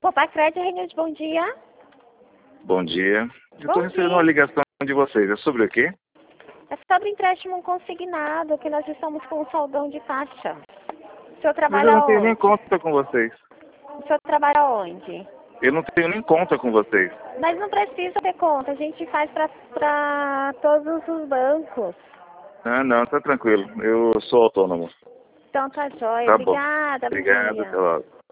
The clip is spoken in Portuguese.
Papai Fred, Renilde, bom dia. Bom dia. Eu Bom estou recebendo dia. uma ligação de vocês. É sobre o quê? É sobre empréstimo consignado, que nós estamos com um saldão de caixa. O senhor Mas eu trabalha não tenho nem onde? conta com vocês. O senhor trabalha onde? Eu não tenho nem conta com vocês. Mas não precisa ter conta, a gente faz para todos os bancos. Ah, não, tá tranquilo. Eu sou autônomo. Então tá jóia. Tá bom. Obrigada, bom Obrigado, até dia. logo.